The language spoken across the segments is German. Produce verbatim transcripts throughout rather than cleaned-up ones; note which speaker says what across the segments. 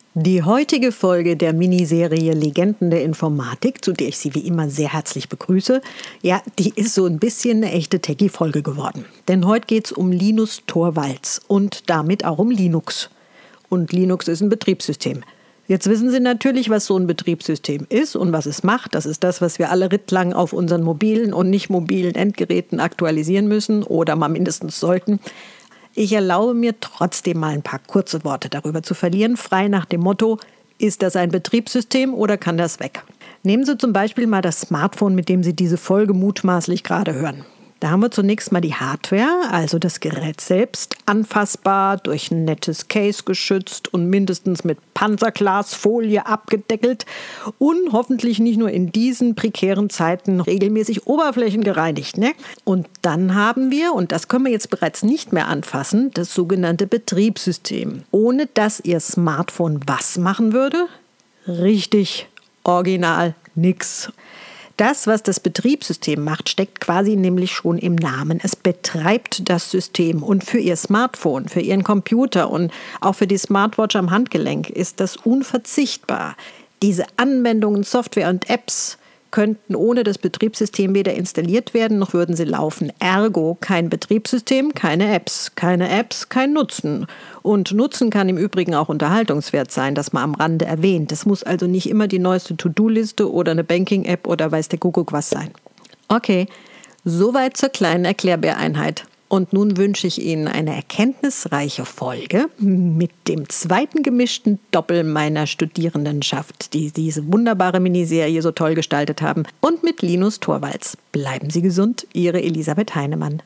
Speaker 1: Die heutige Folge der Miniserie Legenden der Informatik, zu der ich Sie wie immer sehr herzlich begrüße, ja, die ist so ein bisschen eine echte Techie-Folge geworden. Denn heute geht es um Linus Torvalds und damit auch um Linux. Und Linux ist ein Betriebssystem. Jetzt wissen Sie natürlich, was so ein Betriebssystem ist und was es macht. Das ist das, was wir alle rittlang auf unseren mobilen und nicht mobilen Endgeräten aktualisieren müssen oder mal mindestens sollten. Ich erlaube mir trotzdem mal ein paar kurze Worte darüber zu verlieren, frei nach dem Motto, ist das ein Betriebssystem oder kann das weg? Nehmen Sie zum Beispiel mal das Smartphone, mit dem Sie diese Folge mutmaßlich gerade hören. Da haben wir zunächst mal die Hardware, also das Gerät selbst, anfassbar, durch ein nettes Case geschützt und mindestens mit Panzerglasfolie abgedeckelt und hoffentlich nicht nur in diesen prekären Zeiten regelmäßig Oberflächen gereinigt, ne? Und dann haben wir, und das können wir jetzt bereits nicht mehr anfassen, das sogenannte Betriebssystem. Ohne dass Ihr Smartphone was machen würde? Richtig, original, nix. Das, was das Betriebssystem macht, steckt quasi nämlich schon im Namen. Es betreibt das System und für Ihr Smartphone, für Ihren Computer und auch für die Smartwatch am Handgelenk ist das unverzichtbar. Diese Anwendungen, Software und Apps könnten ohne das Betriebssystem weder installiert werden, noch würden sie laufen. Ergo kein Betriebssystem, keine Apps. Keine Apps, kein Nutzen. Und Nutzen kann im Übrigen auch Unterhaltungswert sein, das mal am Rande erwähnt. Das muss also nicht immer die neueste To-Do-Liste oder eine Banking-App oder weiß der Kuckuck was sein. Okay, soweit zur kleinen Erklärbäreinheit. Und nun wünsche ich Ihnen eine erkenntnisreiche Folge mit dem zweiten gemischten Doppel meiner Studierendenschaft, die diese wunderbare Miniserie so toll gestaltet haben, und mit Linus Torvalds. Bleiben Sie gesund, Ihre Elisabeth Heinemann.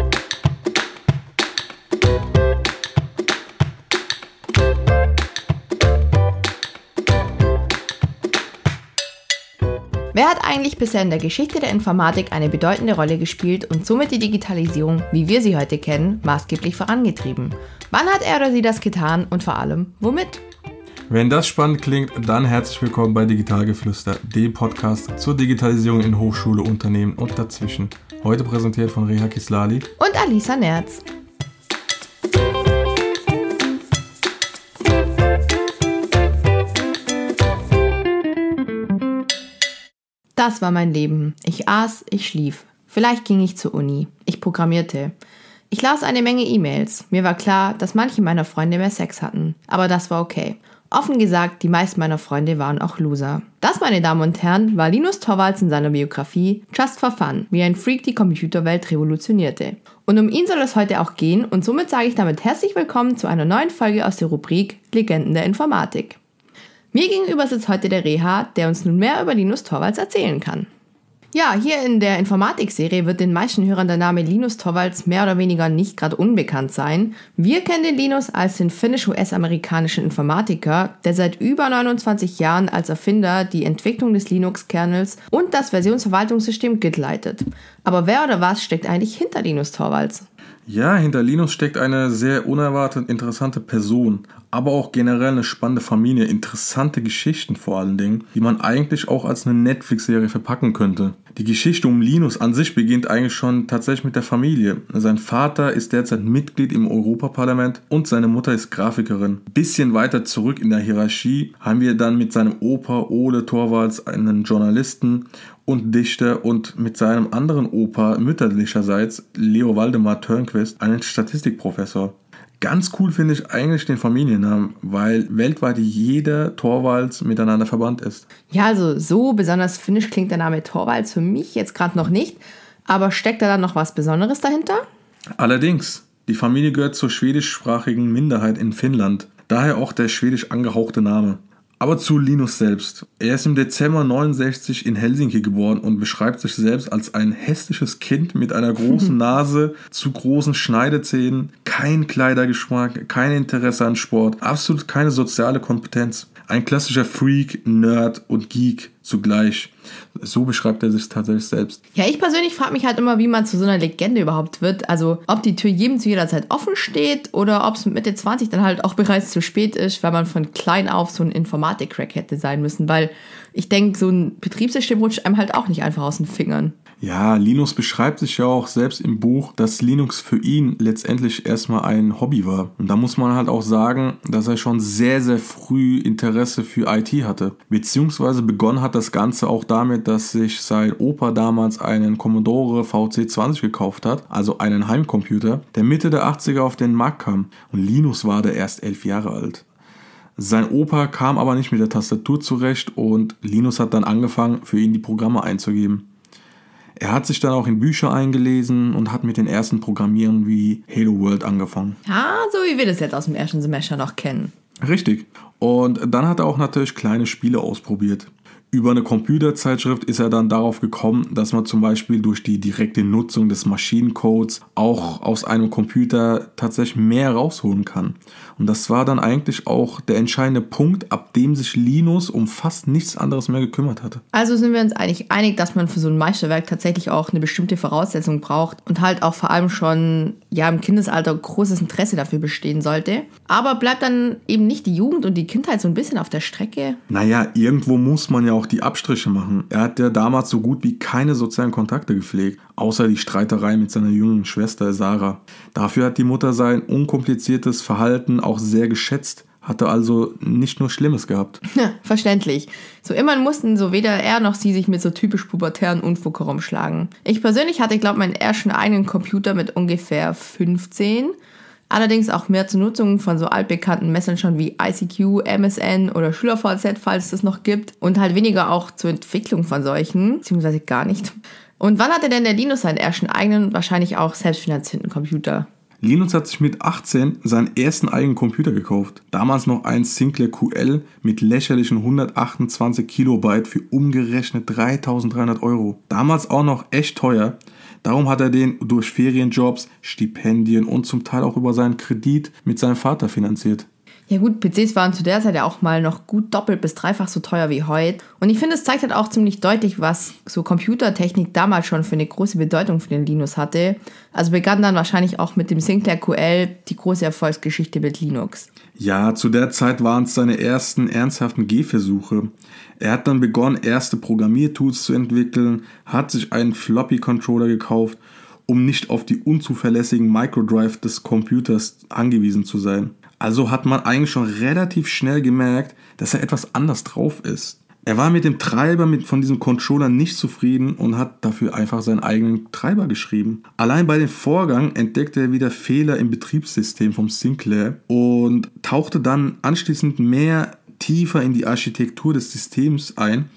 Speaker 2: Wer hat eigentlich bisher in der Geschichte der Informatik eine bedeutende Rolle gespielt und somit die Digitalisierung, wie wir sie heute kennen, maßgeblich vorangetrieben? Wann hat er oder sie das getan und vor allem womit?
Speaker 3: Wenn das spannend klingt, dann herzlich willkommen bei Digitalgeflüster, dem Podcast zur Digitalisierung in Hochschule, Unternehmen und dazwischen. Heute präsentiert von Reha Kislali
Speaker 2: und Alisa Nerz. Das war mein Leben. Ich aß, ich schlief. Vielleicht ging ich zur Uni. Ich programmierte. Ich las eine Menge E-Mails. Mir war klar, dass manche meiner Freunde mehr Sex hatten. Aber das war okay. Offen gesagt, die meisten meiner Freunde waren auch Loser. Das, meine Damen und Herren, war Linus Torvalds in seiner Biografie Just for Fun, wie ein Freak die Computerwelt revolutionierte. Und um ihn soll es heute auch gehen und somit sage ich damit herzlich willkommen zu einer neuen Folge aus der Rubrik Legenden der Informatik. Mir gegenüber sitzt heute der Reha, der uns nun mehr über Linus Torvalds erzählen kann. Ja, hier in der Informatik-Serie wird den meisten Hörern der Name Linus Torvalds mehr oder weniger nicht gerade unbekannt sein. Wir kennen den Linus als den finnisch-U S-amerikanischen Informatiker, der seit über neunundzwanzig Jahren als Erfinder die Entwicklung des Linux-Kernels und das Versionsverwaltungssystem Git leitet. Aber wer oder was steckt eigentlich hinter Linus Torvalds?
Speaker 3: Ja, hinter Linus steckt eine sehr unerwartet interessante Person, aber auch generell eine spannende Familie, interessante Geschichten vor allen Dingen, die man eigentlich auch als eine Netflix-Serie verpacken könnte. Die Geschichte um Linus an sich beginnt eigentlich schon tatsächlich mit der Familie. Sein Vater ist derzeit Mitglied im Europaparlament und seine Mutter ist Grafikerin. Bisschen weiter zurück in der Hierarchie haben wir dann mit seinem Opa Ole Torvalds einen Journalisten und Dichter und mit seinem anderen Opa mütterlicherseits, Leo Waldemar Törnqvist, einen Statistikprofessor. Ganz cool finde ich eigentlich den Familiennamen, weil weltweit jeder Torvalds miteinander verbannt ist.
Speaker 2: Ja, also so besonders finnisch klingt der Name Torvalds für mich jetzt gerade noch nicht, aber steckt da dann noch was Besonderes dahinter?
Speaker 3: Allerdings, die Familie gehört zur schwedischsprachigen Minderheit in Finnland, daher auch der schwedisch angehauchte Name. Aber zu Linus selbst. Er ist im Dezember neunundsechzig in Helsinki geboren und beschreibt sich selbst als ein hässliches Kind mit einer großen Nase, zu großen Schneidezähnen, kein Kleidergeschmack, kein Interesse an Sport, absolut keine soziale Kompetenz. Ein klassischer Freak, Nerd und Geek zugleich. So beschreibt er sich tatsächlich selbst.
Speaker 2: Ja, ich persönlich frage mich halt immer, wie man zu so einer Legende überhaupt wird. Also, ob die Tür jedem zu jeder Zeit offen steht oder ob es mit Mitte zwanzig dann halt auch bereits zu spät ist, weil man von klein auf so ein Informatik-Crack hätte sein müssen. Weil ich denke, so ein Betriebssystem rutscht einem halt auch nicht einfach aus den Fingern.
Speaker 3: Ja, Linus beschreibt sich ja auch selbst im Buch, dass Linux für ihn letztendlich erstmal ein Hobby war. Und da muss man halt auch sagen, dass er schon sehr, sehr früh Interesse für I T hatte. Beziehungsweise begonnen hat das Ganze auch damit, dass sich sein Opa damals einen Commodore V C zwanzig gekauft hat, also einen Heimcomputer, der Mitte der achtziger auf den Markt kam. Und Linus war da erst elf Jahre alt. Sein Opa kam aber nicht mit der Tastatur zurecht und Linus hat dann angefangen, für ihn die Programme einzugeben. Er hat sich dann auch in Bücher eingelesen und hat mit den ersten Programmieren wie Hello World angefangen.
Speaker 2: Ah, so wie wir das jetzt aus dem ersten Semester noch kennen.
Speaker 3: Richtig. Und dann hat er auch natürlich kleine Spiele ausprobiert. Über eine Computerzeitschrift ist er dann darauf gekommen, dass man zum Beispiel durch die direkte Nutzung des Maschinencodes auch aus einem Computer tatsächlich mehr rausholen kann. Und das war dann eigentlich auch der entscheidende Punkt, ab dem sich Linus um fast nichts anderes mehr gekümmert hatte.
Speaker 2: Also sind wir uns eigentlich einig, dass man für so ein Meisterwerk tatsächlich auch eine bestimmte Voraussetzung braucht und halt auch vor allem schon ja, im Kindesalter großes Interesse dafür bestehen sollte. Aber bleibt dann eben nicht die Jugend und die Kindheit so ein bisschen auf der Strecke?
Speaker 3: Naja, irgendwo muss man ja auch die Abstriche machen. Er hat ja damals so gut wie keine sozialen Kontakte gepflegt, außer die Streiterei mit seiner jüngeren Schwester Sarah. Dafür hat die Mutter sein unkompliziertes Verhalten auch sehr geschätzt, hatte also nicht nur Schlimmes gehabt.
Speaker 2: Ja, verständlich. So immerhin mussten so weder er noch sie sich mit so typisch pubertären Unfug herumschlagen. Ich persönlich hatte, glaube ich, meinen ersten eigenen Computer mit ungefähr fünfzehn. Allerdings auch mehr zur Nutzung von so altbekannten Messengern wie I C Q, M S N oder SchülerVZ, falls es das noch gibt. Und halt weniger auch zur Entwicklung von solchen, beziehungsweise gar nicht. Und wann hatte denn der Linus seinen ersten eigenen, wahrscheinlich auch selbstfinanzierten Computer?
Speaker 3: Linus hat sich mit achtzehn seinen ersten eigenen Computer gekauft. Damals noch ein Sinclair Q L mit lächerlichen hundertachtundzwanzig Kilobyte für umgerechnet dreitausenddreihundert Euro. Damals auch noch echt teuer. Darum hat er den durch Ferienjobs, Stipendien und zum Teil auch über seinen Kredit mit seinem Vater finanziert.
Speaker 2: Ja gut, P Cs waren zu der Zeit ja auch mal noch gut doppelt bis dreifach so teuer wie heute. Und ich finde, es zeigt halt auch ziemlich deutlich, was so Computertechnik damals schon für eine große Bedeutung für den Linus hatte. Also begann dann wahrscheinlich auch mit dem Sinclair Q L die große Erfolgsgeschichte mit Linux.
Speaker 3: Ja, zu der Zeit waren es seine ersten ernsthaften Gehversuche. Er hat dann begonnen, erste Programmiertools zu entwickeln, hat sich einen Floppy-Controller gekauft, um nicht auf die unzuverlässigen Microdrive des Computers angewiesen zu sein. Also hat man eigentlich schon relativ schnell gemerkt, dass er etwas anders drauf ist. Er war mit dem Treiber mit, von diesem Controller nicht zufrieden und hat dafür einfach seinen eigenen Treiber geschrieben. Allein bei dem Vorgang entdeckte er wieder Fehler im Betriebssystem vom Sinclair und tauchte dann anschließend mehr tiefer in die Architektur des Systems ein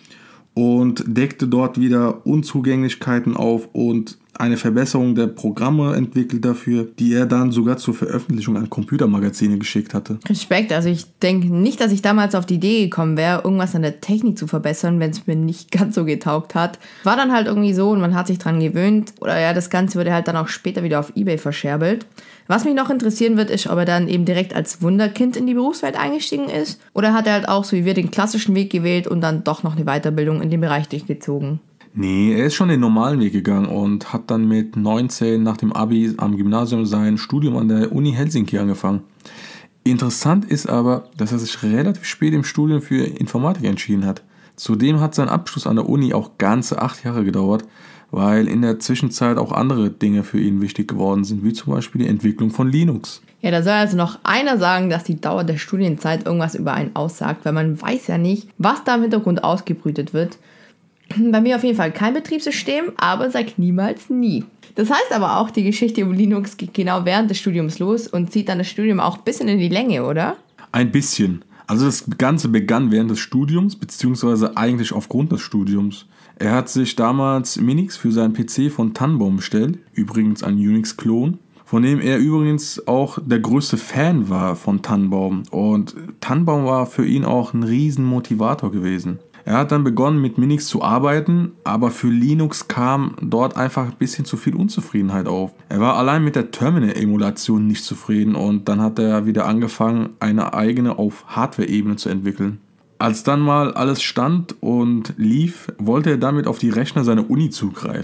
Speaker 3: und deckte dort wieder Unzugänglichkeiten auf und eine Verbesserung der Programme entwickelt dafür, die er dann sogar zur Veröffentlichung an Computermagazine geschickt hatte.
Speaker 2: Respekt, also ich denke nicht, dass ich damals auf die Idee gekommen wäre, irgendwas an der Technik zu verbessern, wenn es mir nicht ganz so getaugt hat. War dann halt irgendwie so und man hat sich dran gewöhnt. Oder ja, das Ganze wurde halt dann auch später wieder auf eBay verscherbelt. Was mich noch interessieren wird, ist, ob er dann eben direkt als Wunderkind in die Berufswelt eingestiegen ist. Oder hat er halt auch, so wie wir, den klassischen Weg gewählt und dann doch noch eine Weiterbildung in dem Bereich durchgezogen?
Speaker 3: Nee, er ist schon den normalen Weg gegangen und hat dann mit neunzehn nach dem Abi am Gymnasium sein Studium an der Uni Helsinki angefangen. Interessant ist aber, dass er sich relativ spät im Studium für Informatik entschieden hat. Zudem hat sein Abschluss an der Uni auch ganze acht Jahre gedauert, weil in der Zwischenzeit auch andere Dinge für ihn wichtig geworden sind, wie zum Beispiel die Entwicklung von Linux.
Speaker 2: Ja, da soll also noch einer sagen, dass die Dauer der Studienzeit irgendwas über einen aussagt, weil man weiß ja nicht, was da im Hintergrund ausgebrütet wird. Bei mir auf jeden Fall kein Betriebssystem, aber sag niemals nie. Das heißt aber auch, die Geschichte um Linux geht genau während des Studiums los und zieht dann das Studium auch ein bisschen in die Länge, oder?
Speaker 3: Ein bisschen. Also das Ganze begann während des Studiums, beziehungsweise eigentlich aufgrund des Studiums. Er hat sich damals Minix für seinen P C von Tannenbaum bestellt, übrigens ein Unix-Klon, von dem er übrigens auch der größte Fan war von Tannenbaum. Und Tannenbaum war für ihn auch ein riesen Motivator gewesen. Er hat dann begonnen mit Minix zu arbeiten, aber für Linux kam dort einfach ein bisschen zu viel Unzufriedenheit auf. Er war allein mit der Terminal-Emulation nicht zufrieden und dann hat er wieder angefangen, eine eigene auf Hardware-Ebene zu entwickeln. Als dann mal alles stand und lief, wollte er damit auf die Rechner seiner Uni zugreifen.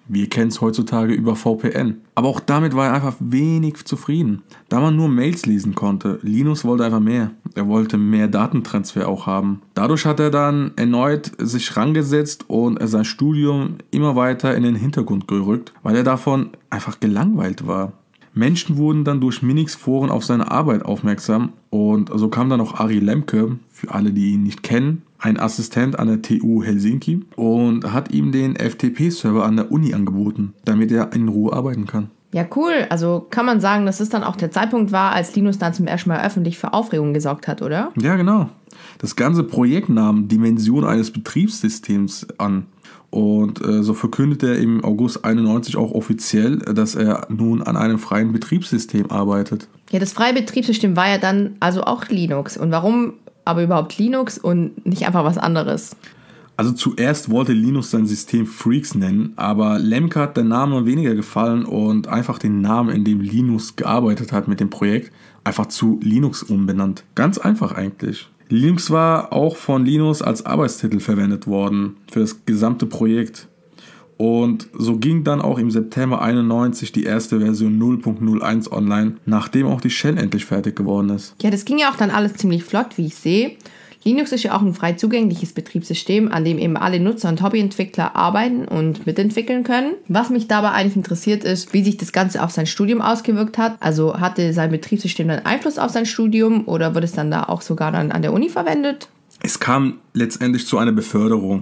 Speaker 3: Wir kennen es heutzutage über V P N. Aber auch damit war er einfach wenig zufrieden, da man nur Mails lesen konnte. Linus wollte einfach mehr. Er wollte mehr Datentransfer auch haben. Dadurch hat er dann erneut sich rangesetzt und sein Studium immer weiter in den Hintergrund gerückt, weil er davon einfach gelangweilt war. Menschen wurden dann durch Minix-Foren auf seine Arbeit aufmerksam und so kam dann auch Ari Lemke, für alle, die ihn nicht kennen, ein Assistent an der T U Helsinki und hat ihm den F T P-Server an der Uni angeboten, damit er in Ruhe arbeiten kann.
Speaker 2: Ja, cool. Also kann man sagen, dass es dann auch der Zeitpunkt war, als Linus dann zum ersten Mal öffentlich für Aufregung gesorgt hat, oder?
Speaker 3: Ja, genau. Das ganze Projekt nahm Dimension eines Betriebssystems an. Und äh, so verkündete er im August einundneunzig auch offiziell, dass er nun an einem freien Betriebssystem arbeitet.
Speaker 2: Ja, das freie Betriebssystem war ja dann also auch Linux. Und warum aber überhaupt Linux und nicht einfach was anderes?
Speaker 3: Also zuerst wollte Linus sein System Freaks nennen, aber Lemke hat der Name weniger gefallen und einfach den Namen, in dem Linus gearbeitet hat mit dem Projekt, einfach zu Linux umbenannt. Ganz einfach eigentlich. Linux war auch von Linus als Arbeitstitel verwendet worden für das gesamte Projekt. Und so ging dann auch im September einundneunzig die erste Version null Punkt null eins online, nachdem auch die Shell endlich fertig geworden ist.
Speaker 2: Ja, das ging ja auch dann alles ziemlich flott, wie ich sehe. Linux ist ja auch ein frei zugängliches Betriebssystem, an dem eben alle Nutzer und Hobbyentwickler arbeiten und mitentwickeln können. Was mich dabei eigentlich interessiert ist, wie sich das Ganze auf sein Studium ausgewirkt hat. Also hatte sein Betriebssystem dann Einfluss auf sein Studium oder wird es dann da auch sogar dann an der Uni verwendet?
Speaker 3: Es kam letztendlich zu einer Beförderung.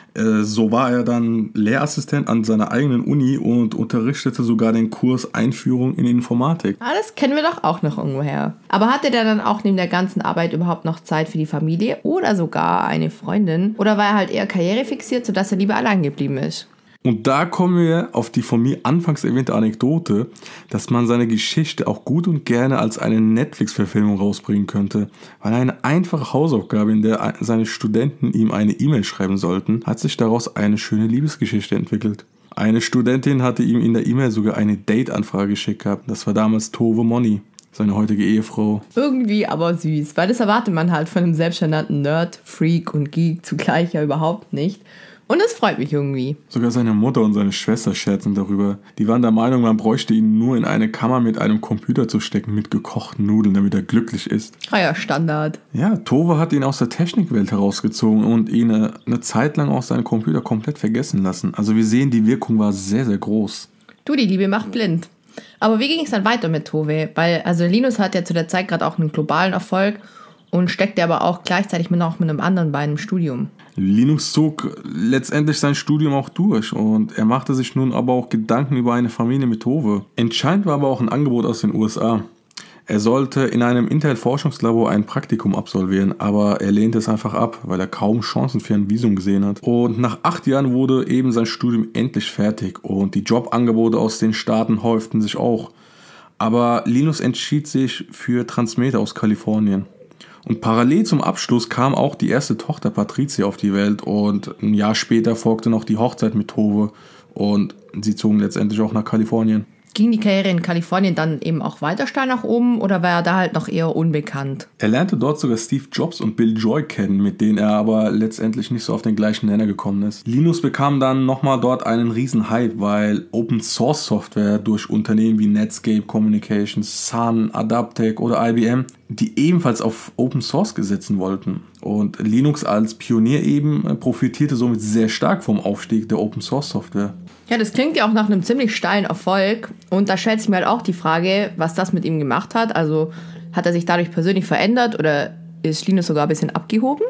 Speaker 3: So war er dann Lehrassistent an seiner eigenen Uni und unterrichtete sogar den Kurs Einführung in Informatik.
Speaker 2: Ah, das kennen wir doch auch noch irgendwoher. Aber hatte der dann auch neben der ganzen Arbeit überhaupt noch Zeit für die Familie oder sogar eine Freundin? Oder war er halt eher karrierefixiert, sodass er lieber allein geblieben ist?
Speaker 3: Und da kommen wir auf die von mir anfangs erwähnte Anekdote, dass man seine Geschichte auch gut und gerne als eine Netflix-Verfilmung rausbringen könnte. Weil eine einfache Hausaufgabe, in der seine Studenten ihm eine E-Mail schreiben sollten, hat sich daraus eine schöne Liebesgeschichte entwickelt. Eine Studentin hatte ihm in der E-Mail sogar eine Date-Anfrage geschickt gehabt. Das war damals Tove Moni, seine heutige Ehefrau.
Speaker 2: Irgendwie aber süß, weil das erwartet man halt von einem selbsternannten Nerd, Freak und Geek zugleich ja überhaupt nicht. Und es freut mich irgendwie.
Speaker 3: Sogar seine Mutter und seine Schwester scherzen darüber. Die waren der Meinung, man bräuchte ihn nur in eine Kammer mit einem Computer zu stecken mit gekochten Nudeln, damit er glücklich ist.
Speaker 2: Ah ja, Standard.
Speaker 3: Ja, Tove hat ihn aus der Technikwelt herausgezogen und ihn eine, eine Zeit lang auch seinen Computer komplett vergessen lassen. Also wir sehen, die Wirkung war sehr, sehr groß.
Speaker 2: Du, die Liebe macht blind. Aber wie ging es dann weiter mit Tove? Weil also Linus hat ja zu der Zeit gerade auch einen globalen Erfolg und steckte aber auch gleichzeitig mit, noch mit einem anderen Bein im Studium.
Speaker 3: Linus zog letztendlich sein Studium auch durch und er machte sich nun aber auch Gedanken über eine Familie mit Tove. Entscheidend war aber auch ein Angebot aus den U S A. Er sollte in einem Intel-Forschungslabor ein Praktikum absolvieren, aber er lehnte es einfach ab, weil er kaum Chancen für ein Visum gesehen hat. Und nach acht Jahren wurde eben sein Studium endlich fertig und die Jobangebote aus den Staaten häuften sich auch. Aber Linus entschied sich für Transmeta aus Kalifornien. Und parallel zum Abschluss kam auch die erste Tochter Patricia auf die Welt und ein Jahr später folgte noch die Hochzeit mit Tove und sie zogen letztendlich auch nach Kalifornien.
Speaker 2: Ging die Karriere in Kalifornien dann eben auch weiter steil nach oben oder war er da halt noch eher unbekannt?
Speaker 3: Er lernte dort sogar Steve Jobs und Bill Joy kennen, mit denen er aber letztendlich nicht so auf den gleichen Nenner gekommen ist. Linus bekam dann nochmal dort einen riesen Hype, weil Open Source Software durch Unternehmen wie Netscape Communications, Sun, Adaptec oder I B M, die ebenfalls auf Open Source gesetzen wollten. Und Linux als Pionier eben profitierte somit sehr stark vom Aufstieg der Open Source Software.
Speaker 2: Ja, das klingt ja auch nach einem ziemlich steilen Erfolg. Und da stellt sich mir halt auch die Frage, was das mit ihm gemacht hat. Also hat er sich dadurch persönlich verändert oder ist Linus sogar ein bisschen abgehoben?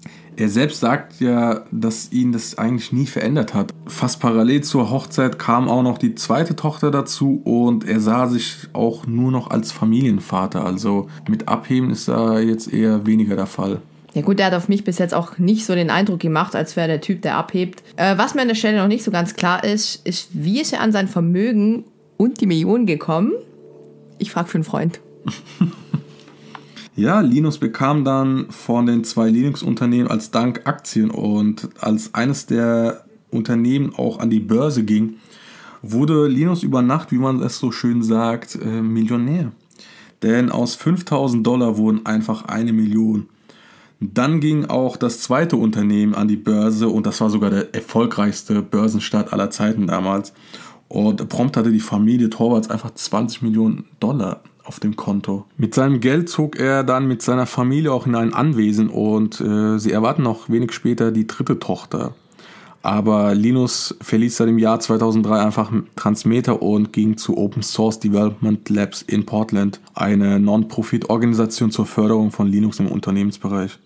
Speaker 3: Er selbst sagt ja, dass ihn das eigentlich nie verändert hat. Fast parallel zur Hochzeit kam auch noch die zweite Tochter dazu und er sah sich auch nur noch als Familienvater. Also mit Abheben ist da jetzt eher weniger der Fall.
Speaker 2: Ja gut, der hat auf mich bis jetzt auch nicht so den Eindruck gemacht, als wäre der Typ, der abhebt. Äh, was mir an der Stelle noch nicht so ganz klar ist, ist, wie ist er an sein Vermögen und die Millionen gekommen? Ich frage für einen Freund.
Speaker 3: Ja, Linus bekam dann von den zwei Linux-Unternehmen als Dank Aktien und als eines der Unternehmen auch an die Börse ging, wurde Linus über Nacht, wie man es so schön sagt, äh, Millionär. Denn aus fünftausend Dollar wurden einfach eine Million. Dann ging auch das zweite Unternehmen an die Börse und das war sogar der erfolgreichste Börsenstart aller Zeiten damals. Und prompt hatte die Familie Torvalds einfach zwanzig Millionen Dollar auf dem Konto. Mit seinem Geld zog er dann mit seiner Familie auch in ein Anwesen und äh, sie erwarten noch wenig später die dritte Tochter. Aber Linus verließ seit dem Jahr zweitausenddrei einfach Transmeta und ging zu Open Source Development Labs in Portland, eine Non-Profit-Organisation zur Förderung von Linux im Unternehmensbereich.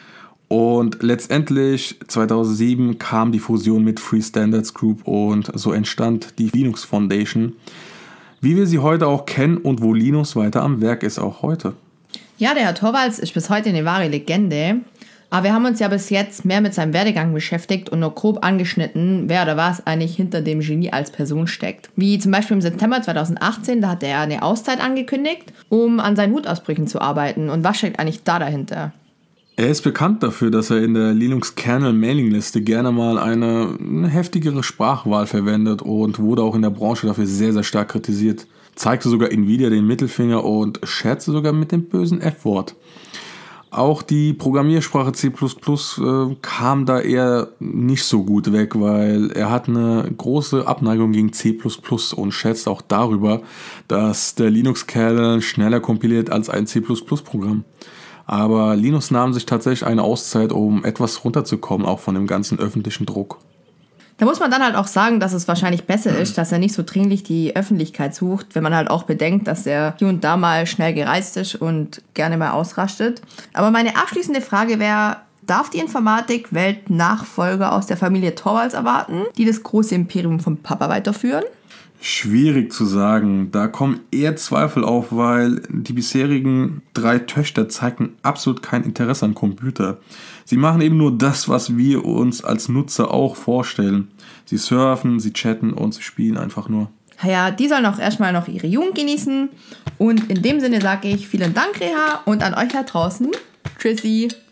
Speaker 3: Und letztendlich zweitausendsieben kam die Fusion mit Free Standards Group und so entstand die Linux Foundation, wie wir sie heute auch kennen und wo Linus weiter am Werk ist, auch heute.
Speaker 2: Ja, der Herr Torvalds ist bis heute eine wahre Legende. Aber wir haben uns ja bis jetzt mehr mit seinem Werdegang beschäftigt und nur grob angeschnitten, wer oder was eigentlich hinter dem Genie als Person steckt. Wie zum Beispiel im September zweitausendachtzehn, da hat er eine Auszeit angekündigt, um an seinen Wutausbrüchen zu arbeiten. Und was steckt eigentlich da dahinter?
Speaker 3: Er ist bekannt dafür, dass er in der Linux-Kernel-Mailingliste gerne mal eine, eine heftigere Sprachwahl verwendet und wurde auch in der Branche dafür sehr, sehr stark kritisiert. Zeigte sogar Nvidia den Mittelfinger und scherzte sogar mit dem bösen F-Wort. Auch die Programmiersprache C plus plus äh, kam da eher nicht so gut weg, weil er hat eine große Abneigung gegen C plus plus und schätzt auch darüber, dass der Linux-Kernel schneller kompiliert als ein C plus plus Programm. Aber Linus nahm sich tatsächlich eine Auszeit, um etwas runterzukommen, auch von dem ganzen öffentlichen Druck.
Speaker 2: Da muss man dann halt auch sagen, dass es wahrscheinlich besser ist, dass er nicht so dringlich die Öffentlichkeit sucht, wenn man halt auch bedenkt, dass er hier und da mal schnell gereist ist und gerne mal ausrastet. Aber meine abschließende Frage wäre, darf die Informatik-Welt Nachfolger aus der Familie Torvalds erwarten, die das große Imperium vom Papa weiterführen?
Speaker 3: Schwierig zu sagen. Da kommen eher Zweifel auf, weil die bisherigen drei Töchter zeigten absolut kein Interesse an Computer. Sie machen eben nur das, was wir uns als Nutzer auch vorstellen. Sie surfen, sie chatten und sie spielen einfach nur.
Speaker 2: Ja, die sollen auch erstmal noch ihre Jugend genießen. Und in dem Sinne sage ich vielen Dank, Reha, und an euch da draußen. Tschüssi.